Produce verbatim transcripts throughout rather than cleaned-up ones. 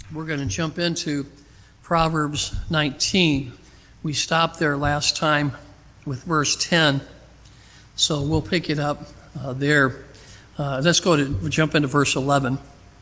We're going to jump into Proverbs nineteen. We stopped there last time with verse ten, so we'll pick it up uh, there. Uh, let's go to jump into verse eleven.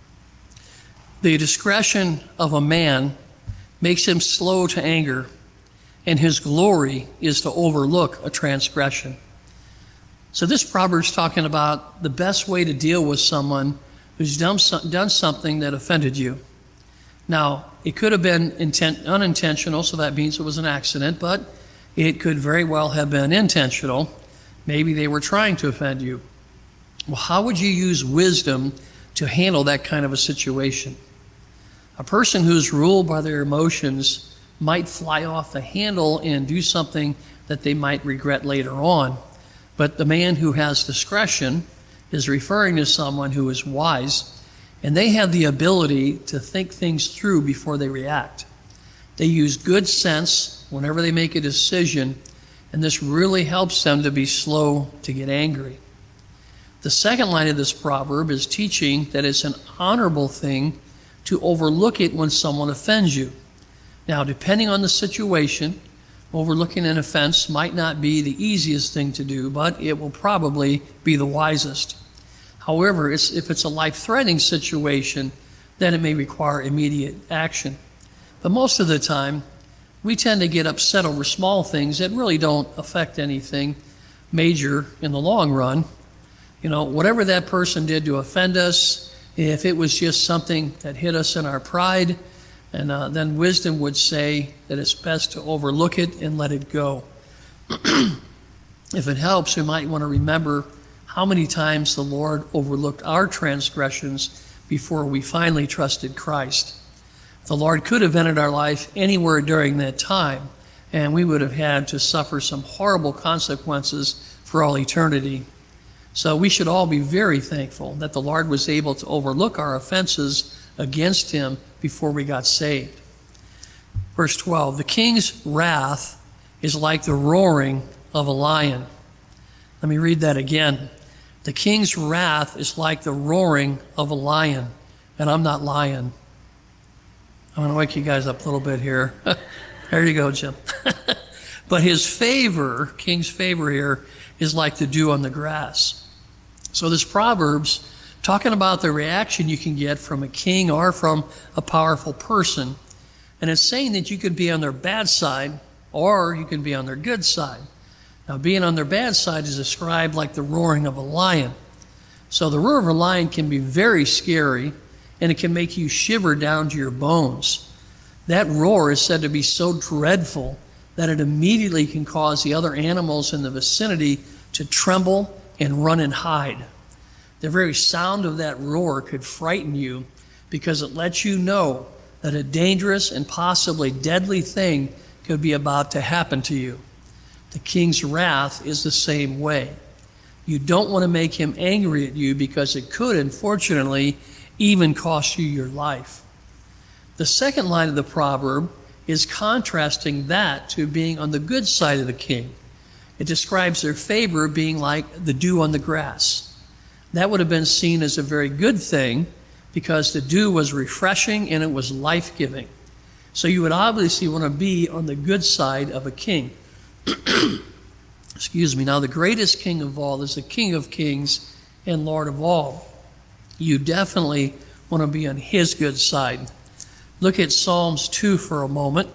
The discretion of a man makes him slow to anger, and his glory is to overlook a transgression. So this proverb's talking about the best way to deal with someone who's done, done something that offended you. Now, it could have been intent, unintentional, so that means it was an accident, but it could very well have been intentional. Maybe they were trying to offend you. Well, how would you use wisdom to handle that kind of a situation? A person who's ruled by their emotions might fly off the handle and do something that they might regret later on. But the man who has discretion is referring to someone who is wise, and they have the ability to think things through before they react. They use good sense whenever they make a decision, and this really helps them to be slow to get angry. The second line of this proverb is teaching that it's an honorable thing to overlook it when someone offends you. Now, depending on the situation, overlooking an offense might not be the easiest thing to do, but it will probably be the wisest. However, it's, if it's a life-threatening situation, then it may require immediate action. But most of the time, we tend to get upset over small things that really don't affect anything major in the long run. You know, whatever that person did to offend us, if it was just something that hit us in our pride, and uh, then wisdom would say that it's best to overlook it and let it go. If it helps, we might want to remember how many times the Lord overlooked our transgressions before we finally trusted Christ. The Lord could have ended our life anywhere during that time, and we would have had to suffer some horrible consequences for all eternity. So we should all be very thankful that the Lord was able to overlook our offenses against him before we got saved. Verse twelve, the king's wrath is like the roaring of a lion. Let me read that again. The king's wrath is like the roaring of a lion. And I'm not lying. I'm going to wake you guys up a little bit here. There you go, Jim. But his favor, king's favor here, is like the dew on the grass. So this Proverb's talking about the reaction you can get from a king or from a powerful person. And it's saying that you could be on their bad side or you can be on their good side. Now, being on their bad side is described like the roaring of a lion. So the roar of a lion can be very scary, and it can make you shiver down to your bones. That roar is said to be so dreadful that it immediately can cause the other animals in the vicinity to tremble and run and hide. The very sound of that roar could frighten you because it lets you know that a dangerous and possibly deadly thing could be about to happen to you. The king's wrath is the same way. You don't want to make him angry at you because it could, unfortunately, even cost you your life. The second line of the proverb is contrasting that to being on the good side of the king. It describes their favor being like the dew on the grass. That would have been seen as a very good thing because the dew was refreshing and it was life-giving. So you would obviously want to be on the good side of a king. Excuse me. Now, the greatest king of all is the King of Kings and Lord of all. You definitely want to be on his good side. Look at Psalms two for a moment.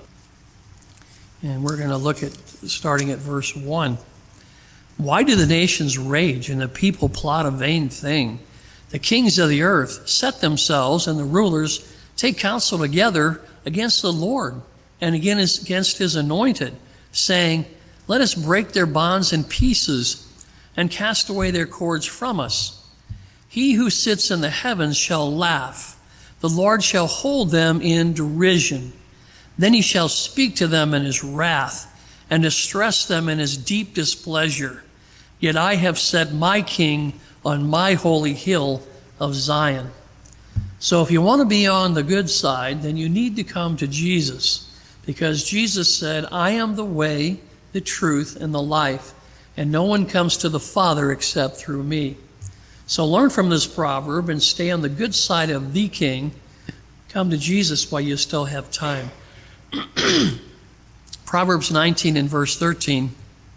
And we're going to look at starting at verse one. Why do the nations rage and the people plot a vain thing? The kings of the earth set themselves, and the rulers take counsel together against the Lord and against his anointed, saying, let us break their bonds in pieces and cast away their cords from us. He who sits in the heavens shall laugh. The Lord shall hold them in derision. Then he shall speak to them in his wrath and distress them in his deep displeasure. Yet I have set my king on my holy hill of Zion. So if you want to be on the good side, then you need to come to Jesus, because Jesus said, I am the way, the truth, and the life, and no one comes to the Father except through me. So learn from this proverb and stay on the good side of the king, Come to Jesus while you still have time. Proverbs nineteen and verse thirteen.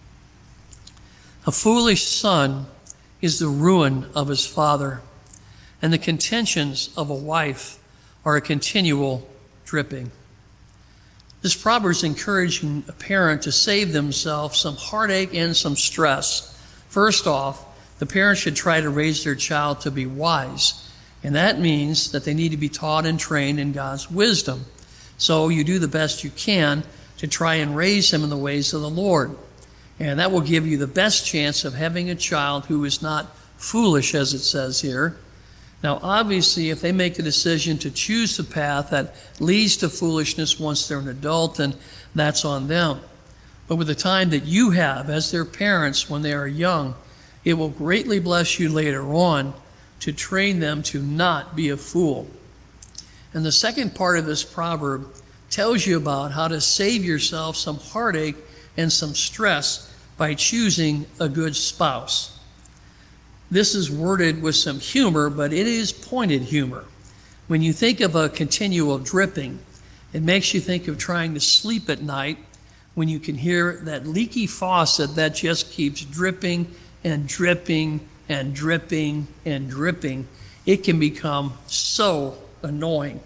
A foolish son is the ruin of his father, and the contentions of a wife are a continual dripping. This proverb is encouraging a parent to save themselves some heartache and some stress. First off, the parent should try to raise their child to be wise, and that means that they need to be taught and trained in God's wisdom. So you do the best you can to try and raise them in the ways of the Lord. And that will give you the best chance of having a child who is not foolish, as it says here. Now, obviously, if they make the decision to choose the path that leads to foolishness once they're an adult, then that's on them. But with the time that you have as their parents when they are young, it will greatly bless you later on to train them to not be a fool. And the second part of this proverb tells you about how to save yourself some heartache and some stress by choosing a good spouse. This is worded with some humor, but it is pointed humor. When you think of a continual dripping, it makes you think of trying to sleep at night when you can hear that leaky faucet that just keeps dripping and dripping and dripping and dripping. It can become so annoying.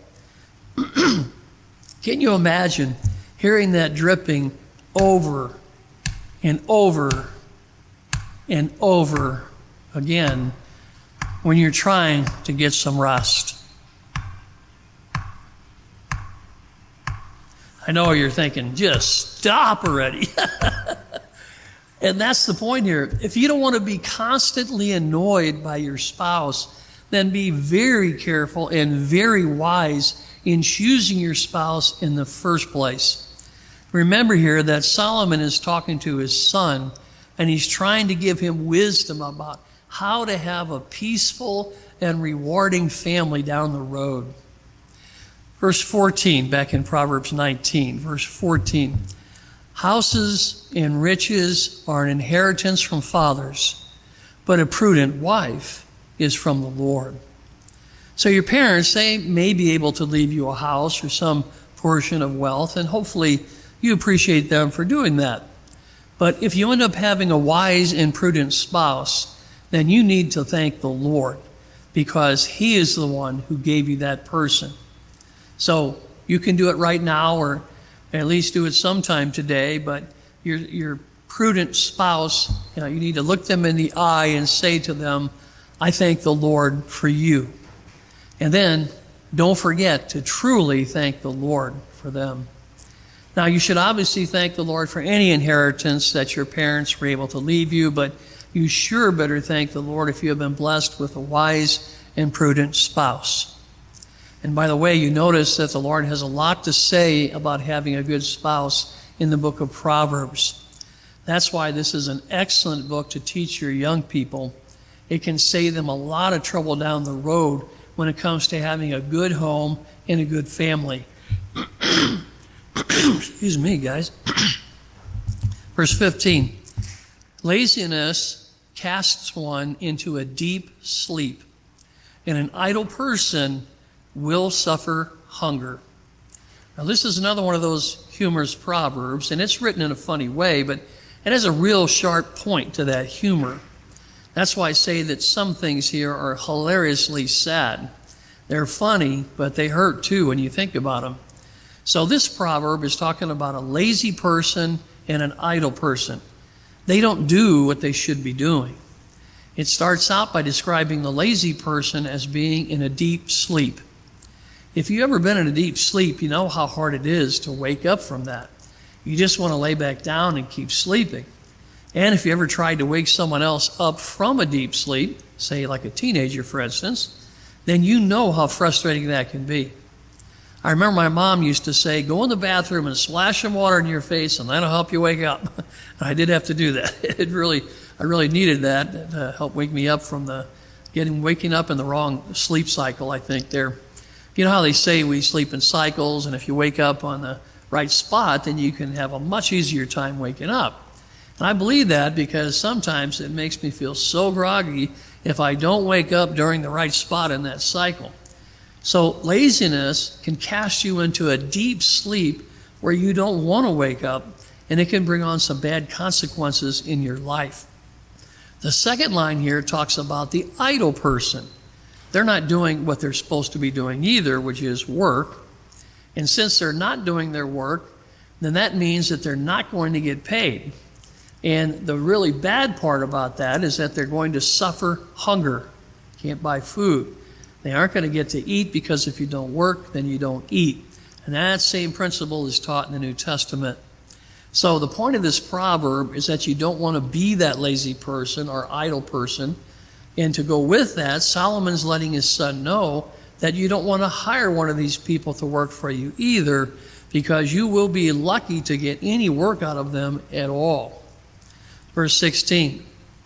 Can you imagine hearing that dripping over and over and over again when you're trying to get some rest? I know you're thinking, just stop already. And that's the point here. If you don't want to be constantly annoyed by your spouse, then be very careful and very wise in choosing your spouse in the first place. Remember here that Solomon is talking to his son, and he's trying to give him wisdom about how to have a peaceful and rewarding family down the road. Verse fourteen, back in Proverbs nineteen, verse fourteen. Houses and riches are an inheritance from fathers, but a prudent wife is from the Lord. So your parents, they may be able to leave you a house or some portion of wealth, and hopefully you appreciate them for doing that. But if you end up having a wise and prudent spouse, then you need to thank the Lord, because He is the one who gave you that person. So you can do it right now, or at least do it sometime today, but your your prudent spouse, you know, you need to look them in the eye and say to them, I thank the Lord for you. And then don't forget to truly thank the Lord for them. Now, you should obviously thank the Lord for any inheritance that your parents were able to leave you, but you sure better thank the Lord if you have been blessed with a wise and prudent spouse. And by the way, you notice that the Lord has a lot to say about having a good spouse in the book of Proverbs. That's why this is an excellent book to teach your young people. It can save them a lot of trouble down the road when it comes to having a good home and a good family. Excuse me, guys. Verse fifteen. Laziness casts one into a deep sleep, and an idle person will suffer hunger. Now, this is another one of those humorous proverbs, and it's written in a funny way, but it has a real sharp point to that humor. That's why I say that some things here are hilariously sad. They're funny, but they hurt too when you think about them. So this proverb is talking about a lazy person and an idle person. They don't do what they should be doing. It starts out by describing the lazy person as being in a deep sleep. If you've ever been in a deep sleep, you know how hard it is to wake up from that. You just want to lay back down and keep sleeping. And if you ever tried to wake someone else up from a deep sleep, say like a teenager, for instance, then you know how frustrating that can be. I remember my mom used to say, go in the bathroom and splash some water in your face, and that'll help you wake up. And I did have to do that. It really, I really needed that to help wake me up from the getting waking up in the wrong sleep cycle, I think there. You know how they say we sleep in cycles, and if you wake up on the right spot, then you can have a much easier time waking up. And I believe that because sometimes it makes me feel so groggy if I don't wake up during the right spot in that cycle. So laziness can cast you into a deep sleep where you don't want to wake up, and it can bring on some bad consequences in your life. The second line here talks about the idle person. They're not doing what they're supposed to be doing either, which is work. And since they're not doing their work, then that means that they're not going to get paid. And the really bad part about that is that they're going to suffer hunger. Can't buy food. They aren't going to get to eat because if you don't work, then you don't eat. And that same principle is taught in the New Testament. So the point of this proverb is that you don't want to be that lazy person or idle person. And to go with that, Solomon's letting his son know that you don't want to hire one of these people to work for you either, because you will be lucky to get any work out of them at all. Verse sixteen,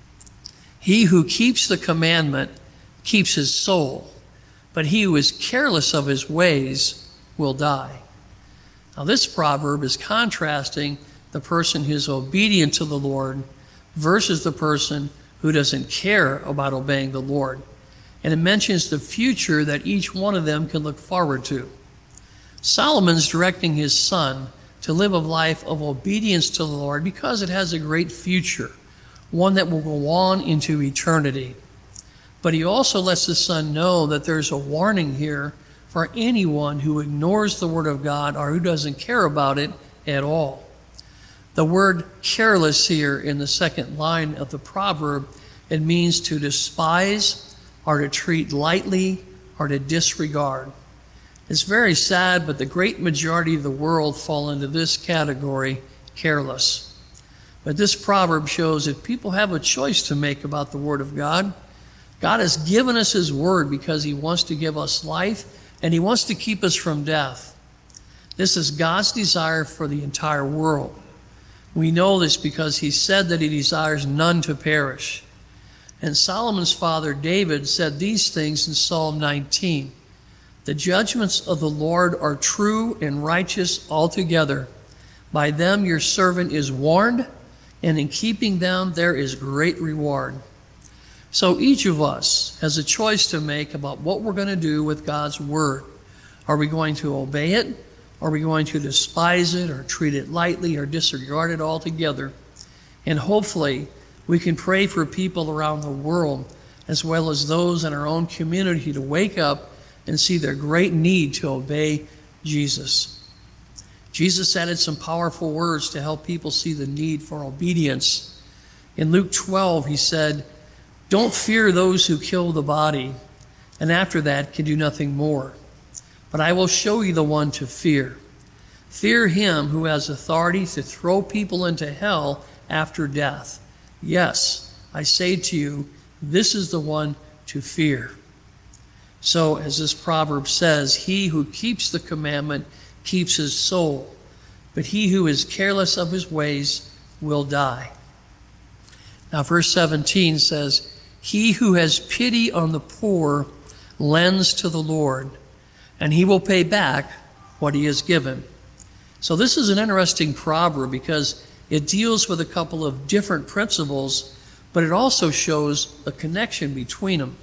he who keeps the commandment keeps his soul, but he who is careless of his ways will die. Now this proverb is contrasting the person who is obedient to the Lord versus the person who doesn't care about obeying the Lord. And it mentions the future that each one of them can look forward to. Solomon's directing his son to live a life of obedience to the Lord because it has a great future, one that will go on into eternity. But he also lets his son know that there's a warning here for anyone who ignores the word of God or who doesn't care about it at all. The word careless here in the second line of the proverb, it means to despise or to treat lightly or to disregard. It's very sad, but the great majority of the world fall into this category, careless. But this proverb shows that people have a choice to make about the word of God. God has given us his word because he wants to give us life and he wants to keep us from death. This is God's desire for the entire world. We know this because he said that he desires none to perish. And Solomon's father David said these things in Psalm nineteen. The judgments of the Lord are true and righteous altogether. By them your servant is warned, and in keeping them there is great reward. So each of us has a choice to make about what we're going to do with God's word. Are we going to obey it? Are we going to despise it or treat it lightly or disregard it altogether? And hopefully we can pray for people around the world as well as those in our own community to wake up and see their great need to obey Jesus. Jesus added some powerful words to help people see the need for obedience. In Luke twelve, he said, "Don't fear those who kill the body, and after that can do nothing more. But I will show you the one to fear. Fear him who has authority to throw people into hell after death. Yes, I say to you, this is the one to fear." So, as this proverb says, he who keeps the commandment keeps his soul, but he who is careless of his ways will die. Now, verse seventeen says, he who has pity on the poor lends to the Lord, and he will pay back what he has given. So this is an interesting proverb because it deals with a couple of different principles, but it also shows a connection between them.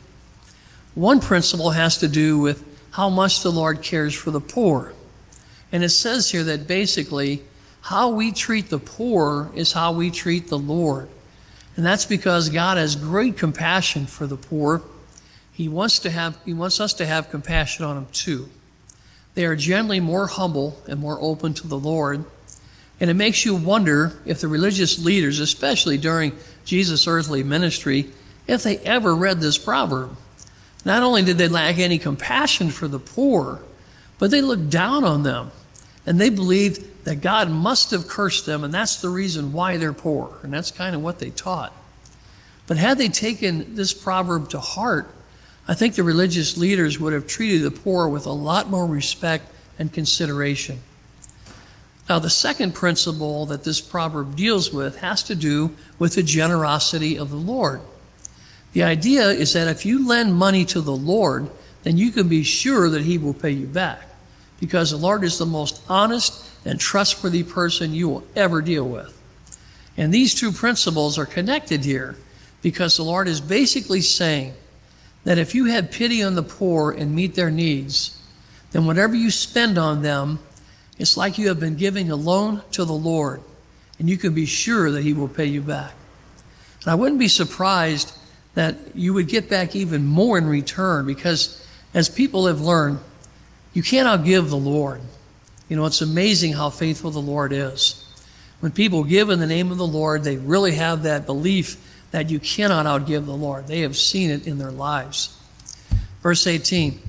One principle has to do with how much the Lord cares for the poor. And it says here that basically how we treat the poor is how we treat the Lord. And that's because God has great compassion for the poor. He wants to have, he wants us to have compassion on them too. They are generally more humble and more open to the Lord. And it makes you wonder if the religious leaders, especially during Jesus' earthly ministry, if they ever read this proverb. Not only did they lack any compassion for the poor, but they looked down on them. And they believed that God must have cursed them, and that's the reason why they're poor. And that's kind of what they taught. But had they taken this proverb to heart, I think the religious leaders would have treated the poor with a lot more respect and consideration. Now, the second principle that this proverb deals with has to do with the generosity of the Lord. The idea is that if you lend money to the Lord, then you can be sure that he will pay you back, because the Lord is the most honest and trustworthy person you will ever deal with. And these two principles are connected here because the Lord is basically saying that if you have pity on the poor and meet their needs, then whatever you spend on them, it's like you have been giving a loan to the Lord, and you can be sure that he will pay you back. And I wouldn't be surprised that you would get back even more in return, because as people have learned, you can't outgive the Lord. You know, it's amazing how faithful the Lord is. When people give in the name of the Lord, they really have that belief that you cannot outgive the Lord. They have seen it in their lives. Verse eighteen,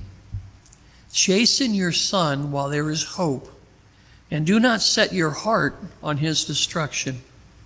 chasten your son while there is hope, and do not set your heart on his destruction.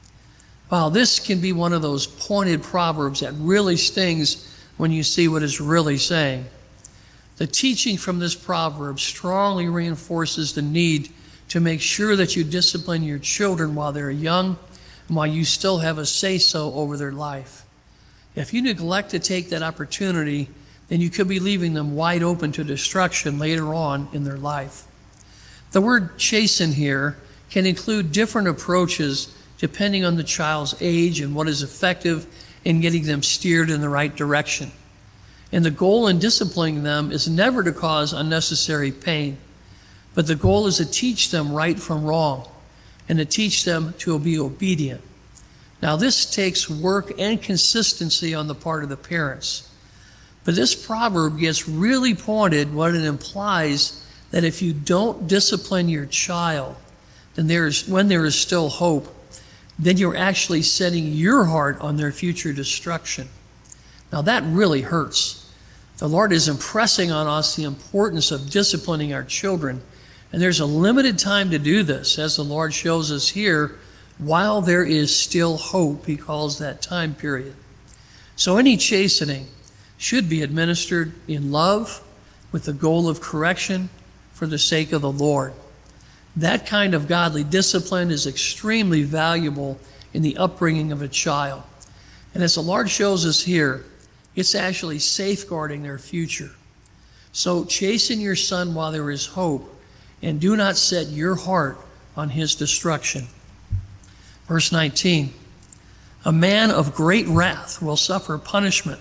Wow, this can be one of those pointed proverbs that really stings when you see what it's really saying. The teaching from this proverb strongly reinforces the need to make sure that you discipline your children while they're young and while you still have a say-so over their life. If you neglect to take that opportunity, then you could be leaving them wide open to destruction later on in their life. The word chasten here can include different approaches depending on the child's age and what is effective in getting them steered in the right direction. And the goal in disciplining them is never to cause unnecessary pain, but the goal is to teach them right from wrong and to teach them to be obedient. Now, this takes work and consistency on the part of the parents. But this proverb gets really pointed when it implies that if you don't discipline your child, then there is, when there is still hope, then you're actually setting your heart on their future destruction. Now, that really hurts. The Lord is impressing on us the importance of disciplining our children, and there's a limited time to do this, as the Lord shows us here, while there is still hope. He calls that time period. So any chastening should be administered in love with the goal of correction for the sake of the Lord. That kind of godly discipline is extremely valuable in the upbringing of a child. And as the Lord shows us here, it's actually safeguarding their future. So chasten your son while there is hope, and do not set your heart on his destruction. Verse nineteen, a man of great wrath will suffer punishment.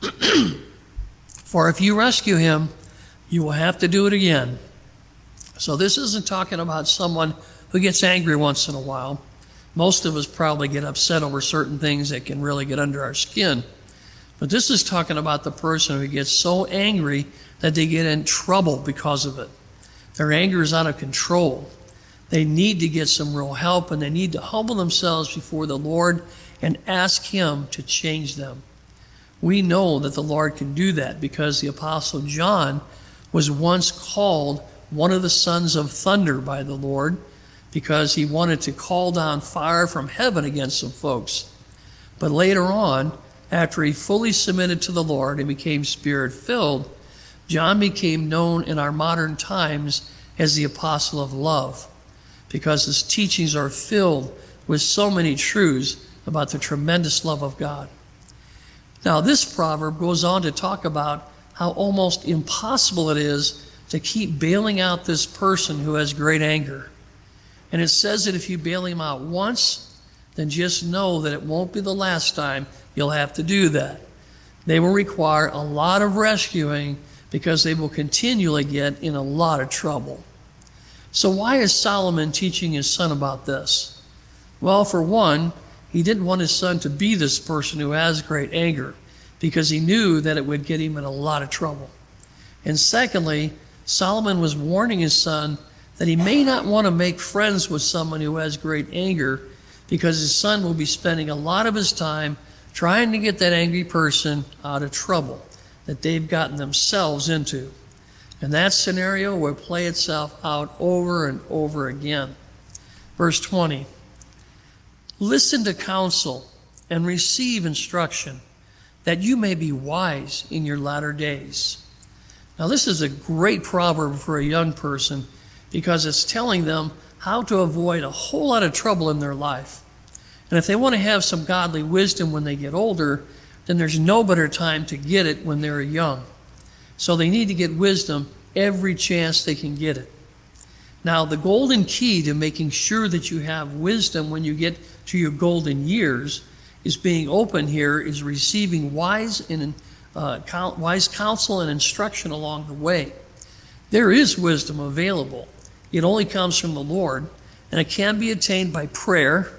For if you rescue him, you will have to do it again. So this isn't talking about someone who gets angry once in a while. Most of us probably get upset over certain things that can really get under our skin. But this is talking about the person who gets so angry that they get in trouble because of it. Their anger is out of control. They need to get some real help, and they need to humble themselves before the Lord and ask him to change them. We know that the Lord can do that because the Apostle John was once called one of the sons of thunder by the Lord because he wanted to call down fire from heaven against some folks. But later on, after he fully submitted to the Lord and became Spirit-filled, John became known in our modern times as the Apostle of Love because his teachings are filled with so many truths about the tremendous love of God. Now, this proverb goes on to talk about how almost impossible it is to keep bailing out this person who has great anger. And it says that if you bail him out once, then just know that it won't be the last time you'll have to do that. They will require a lot of rescuing because they will continually get in a lot of trouble. So why is Solomon teaching his son about this? Well, for one, he didn't want his son to be this person who has great anger because he knew that it would get him in a lot of trouble. And secondly, Solomon was warning his son that he may not want to make friends with someone who has great anger because his son will be spending a lot of his time trying to get that angry person out of trouble that they've gotten themselves into. And that scenario will play itself out over and over again. Verse twenty, listen to counsel and receive instruction, that you may be wise in your latter days. Now, this is a great proverb for a young person because it's telling them how to avoid a whole lot of trouble in their life. And if they want to have some godly wisdom when they get older, then there's no better time to get it when they're young. So they need to get wisdom every chance they can get it. Now, the golden key to making sure that you have wisdom when you get to your golden years is being open here, is receiving wise and uh, wise counsel and instruction along the way. There is wisdom available. It only comes from the Lord, and it can be attained by prayer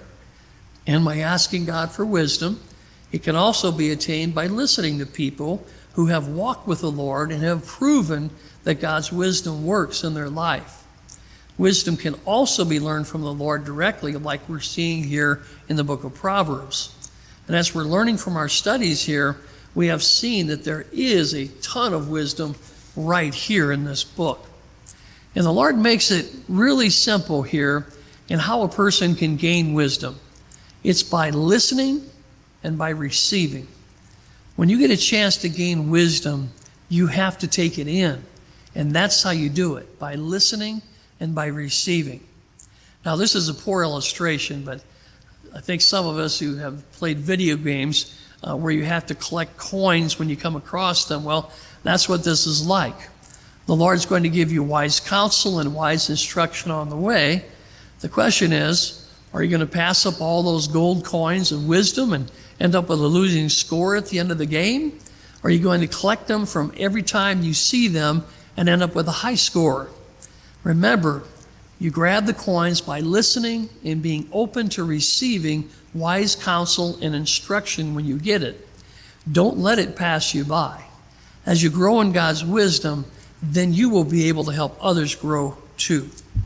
and by asking God for wisdom. It can also be attained by listening to people who have walked with the Lord and have proven that God's wisdom works in their life. Wisdom can also be learned from the Lord directly, like we're seeing here in the book of Proverbs. And as we're learning from our studies here, we have seen that there is a ton of wisdom right here in this book. And the Lord makes it really simple here in how a person can gain wisdom. It's by listening and by receiving. When you get a chance to gain wisdom, you have to take it in. And that's how you do it, by listening and by receiving. Now, this is a poor illustration, but I think some of us who have played video games uh, where you have to collect coins when you come across them, well, that's what this is like. The Lord's going to give you wise counsel and wise instruction on the way. The question is, are you going to pass up all those gold coins of wisdom and end up with a losing score at the end of the game? Or are you going to collect them from every time you see them and end up with a high score? Remember, you grab the coins by listening and being open to receiving wise counsel and instruction when you get it. Don't let it pass you by. As you grow in God's wisdom, then you will be able to help others grow too.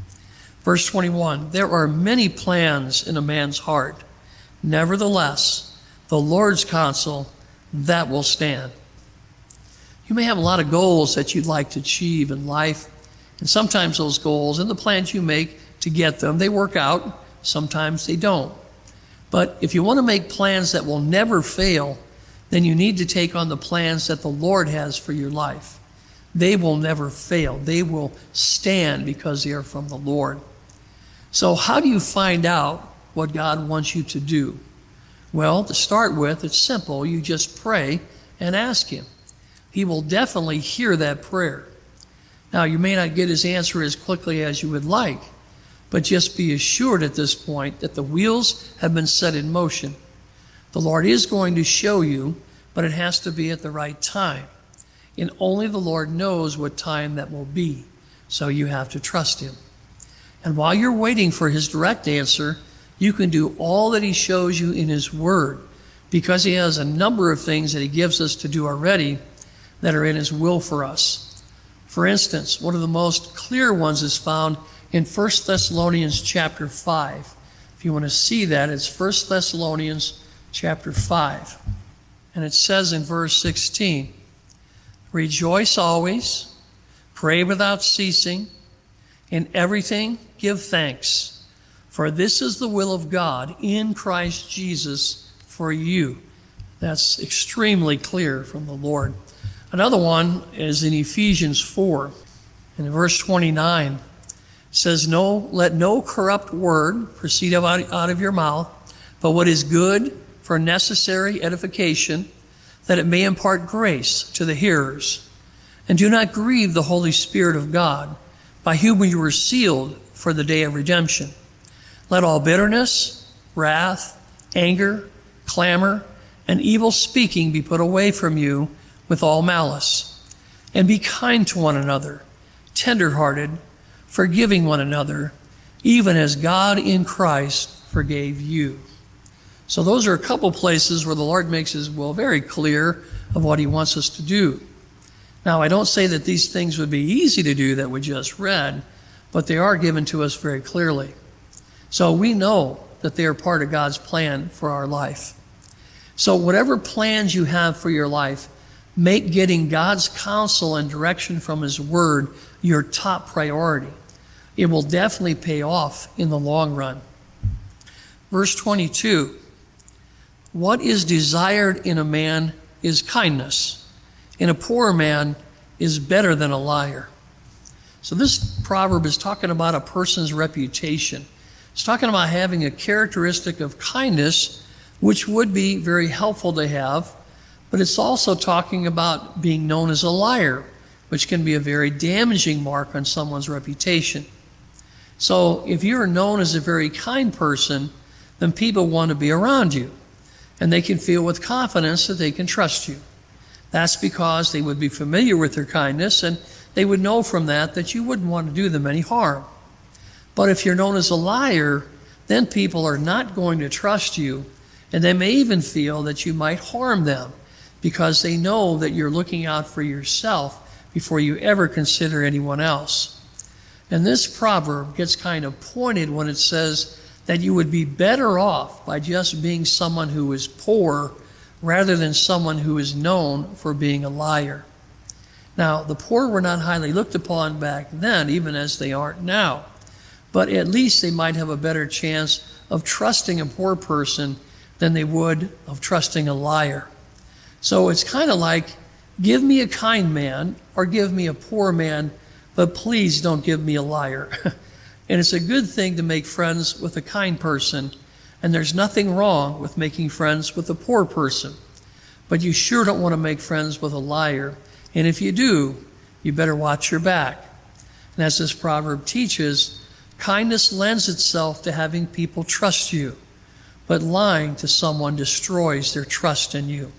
Verse twenty-one, there are many plans in a man's heart. Nevertheless, the Lord's counsel, that will stand. You may have a lot of goals that you'd like to achieve in life, and sometimes those goals and the plans you make to get them, they work out. Sometimes they don't. But if you want to make plans that will never fail, then you need to take on the plans that the Lord has for your life. They will never fail. They will stand because they are from the Lord. So how do you find out what God wants you to do? Well, to start with, it's simple. You just pray and ask Him. He will definitely hear that prayer. Now, you may not get His answer as quickly as you would like, but just be assured at this point that the wheels have been set in motion. The Lord is going to show you, but it has to be at the right time. And only the Lord knows what time that will be, so you have to trust Him. And while you're waiting for His direct answer, you can do all that He shows you in His Word, because He has a number of things that He gives us to do already that are in His will for us. For instance, one of the most clear ones is found in First Thessalonians chapter five. If you want to see that, it's First Thessalonians chapter five. And it says in verse sixteen, rejoice always, pray without ceasing, in everything give thanks, for this is the will of God in Christ Jesus for you. That's extremely clear from the Lord. Another one is in Ephesians four, in verse twenty-nine. It says, no, let no corrupt word proceed out, out of your mouth, but what is good for necessary edification, that it may impart grace to the hearers. And do not grieve the Holy Spirit of God, by whom you were sealed for the day of redemption. Let all bitterness, wrath, anger, clamor, and evil speaking be put away from you with all malice. And be kind to one another, tender-hearted, forgiving one another, even as God in Christ forgave you. So those are a couple places where the Lord makes His will very clear of what He wants us to do. Now, I don't say that these things would be easy to do that we just read, but they are given to us very clearly. So we know that they are part of God's plan for our life. So whatever plans you have for your life, make getting God's counsel and direction from His Word your top priority. It will definitely pay off in the long run. Verse twenty-two, what is desired in a man is kindness, and a poor man is better than a liar. So this proverb is talking about a person's reputation. It's talking about having a characteristic of kindness, which would be very helpful to have, but it's also talking about being known as a liar, which can be a very damaging mark on someone's reputation. So if you're known as a very kind person, then people want to be around you, and they can feel with confidence that they can trust you. That's because they would be familiar with their kindness, and they would know from that that you wouldn't want to do them any harm. But if you're known as a liar, then people are not going to trust you, and they may even feel that you might harm them because they know that you're looking out for yourself before you ever consider anyone else. And this proverb gets kind of pointed when it says that you would be better off by just being someone who is poor rather than someone who is known for being a liar. Now, the poor were not highly looked upon back then, even as they aren't now. But at least they might have a better chance of trusting a poor person than they would of trusting a liar. So it's kind of like, give me a kind man or give me a poor man, but please don't give me a liar. And it's a good thing to make friends with a kind person, and there's nothing wrong with making friends with a poor person. But you sure don't want to make friends with a liar, and if you do, you better watch your back. And as this proverb teaches, kindness lends itself to having people trust you, but lying to someone destroys their trust in you.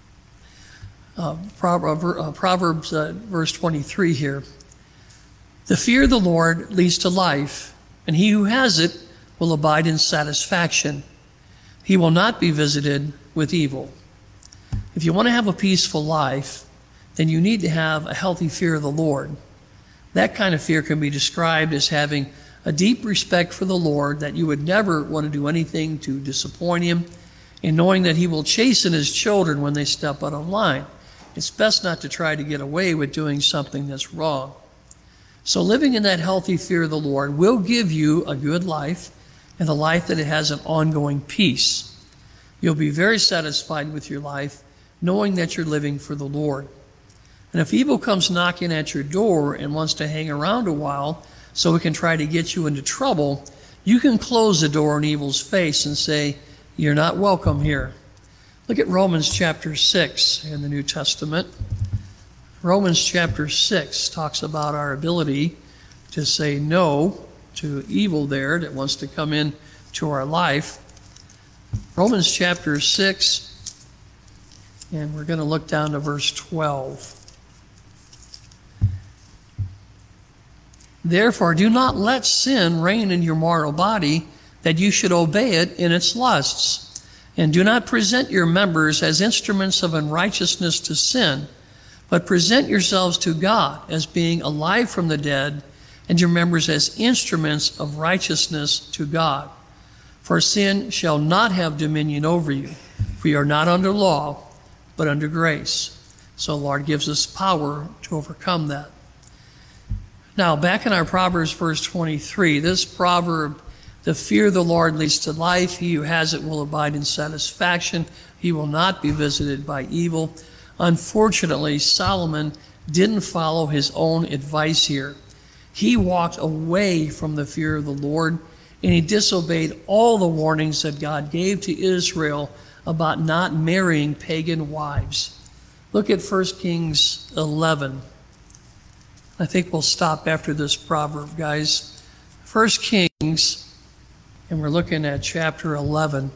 Uh, Proverbs, uh, Proverbs uh, verse twenty-three here. The fear of the Lord leads to life, and he who has it will abide in satisfaction. He will not be visited with evil. If you want to have a peaceful life, then you need to have a healthy fear of the Lord. That kind of fear can be described as having a deep respect for the Lord, that you would never want to do anything to disappoint him, and knowing that he will chasten his children when they step out of line. It's best not to try to get away with doing something that's wrong. So living in that healthy fear of the Lord will give you a good life, and a life that it has an ongoing peace. You'll be very satisfied with your life, knowing that you're living for the Lord. And if evil comes knocking at your door and wants to hang around a while so it can try to get you into trouble, you can close the door in evil's face and say, you're not welcome here. Look at Romans chapter six in the New Testament. Romans chapter six talks about our ability to say no to evil there that wants to come in to our life. Romans chapter six, and we're going to look down to verse twelve. Therefore, do not let sin reign in your mortal body, that you should obey it in its lusts. And do not present your members as instruments of unrighteousness to sin, but present yourselves to God as being alive from the dead, and your members as instruments of righteousness to God. For sin shall not have dominion over you, for you are not under law, but under grace. So the Lord gives us power to overcome that. Now, back in our Proverbs verse twenty-three, this proverb, the fear of the Lord leads to life. He who has it will abide in satisfaction. He will not be visited by evil. Unfortunately, Solomon didn't follow his own advice here. He walked away from the fear of the Lord, and he disobeyed all the warnings that God gave to Israel about not marrying pagan wives. Look at First Kings eleven. I think we'll stop after this proverb, guys. First Kings, and we're looking at chapter eleven.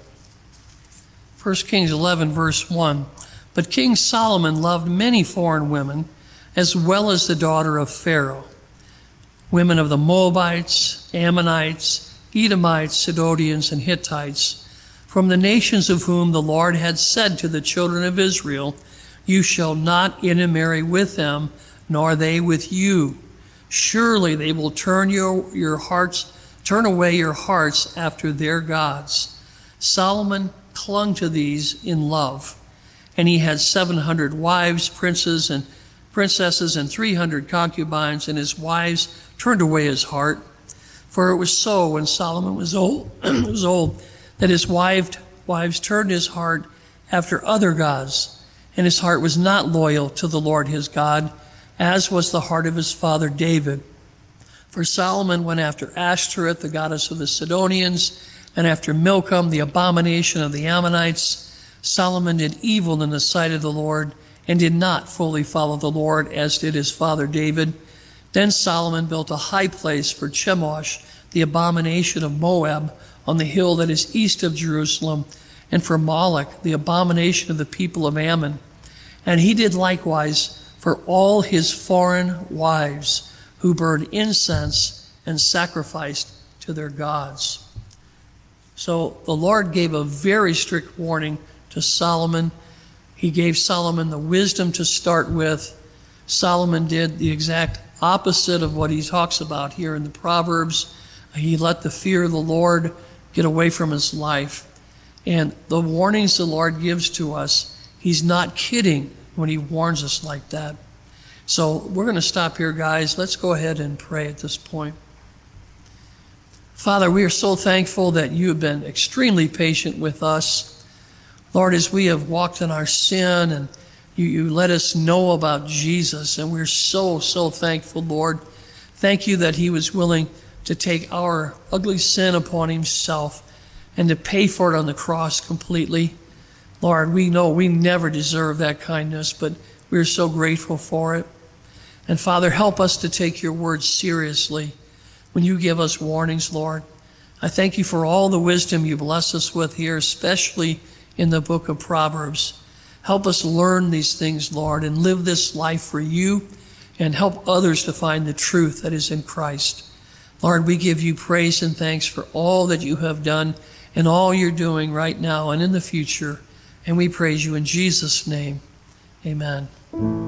First Kings eleven, verse one. But King Solomon loved many foreign women, as well as the daughter of Pharaoh, women of the Moabites, Ammonites, Edomites, Sidonians, and Hittites, from the nations of whom the Lord had said to the children of Israel, you shall not intermarry with them, nor they with you. Surely they will turn your, your hearts, turn away your hearts after their gods. Solomon clung to these in love, and he had seven hundred wives, princes, and princesses, and three hundred concubines, and his wives turned away his heart. For it was so when Solomon was old, was old that his wife, wives turned his heart after other gods, and his heart was not loyal to the Lord his God, as was the heart of his father David. For Solomon went after Ashtoreth, the goddess of the Sidonians, and after Milcom, the abomination of the Ammonites. Solomon did evil in the sight of the Lord, and did not fully follow the Lord, as did his father David. Then Solomon built a high place for Chemosh, the abomination of Moab, on the hill that is east of Jerusalem, and for Moloch, the abomination of the people of Ammon. And he did likewise for all his foreign wives who burned incense and sacrificed to their gods. So the Lord gave a very strict warning to Solomon. He gave Solomon the wisdom to start with. Solomon did the exact opposite of what he talks about here in the Proverbs. He let the fear of the Lord get away from his life. And the warnings the Lord gives to us, he's not kidding when he warns us like that. So we're going to stop here, guys. Let's go ahead and pray at this point. Father, we are so thankful that you have been extremely patient with us. Lord, as we have walked in our sin and you, you let us know about Jesus, and we're so, so thankful, Lord. Thank you that he was willing to take our ugly sin upon himself and to pay for it on the cross completely. Lord, we know we never deserve that kindness, but we're so grateful for it. And Father, help us to take your word seriously when you give us warnings, Lord. I thank you for all the wisdom you bless us with here, especially in the book of Proverbs. Help us learn these things, Lord, and live this life for you, and help others to find the truth that is in Christ. Lord, we give you praise and thanks for all that you have done and all you're doing right now and in the future. And we praise you in Jesus' name. Amen.